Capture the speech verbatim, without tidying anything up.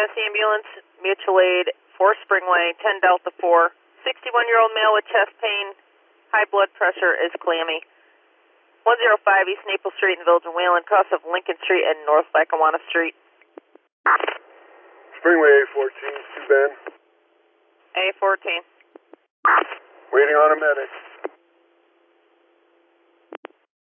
S ambulance, mutual aid, four Springway, ten Delta four. sixty-one-year-old male with chest pain, high blood pressure, is clammy. one oh five East Naples Street in the Village of Wayland, cross of Lincoln Street and North Lackawanna Street. Springway A fourteen, two Ben. A fourteen. Waiting on a medic.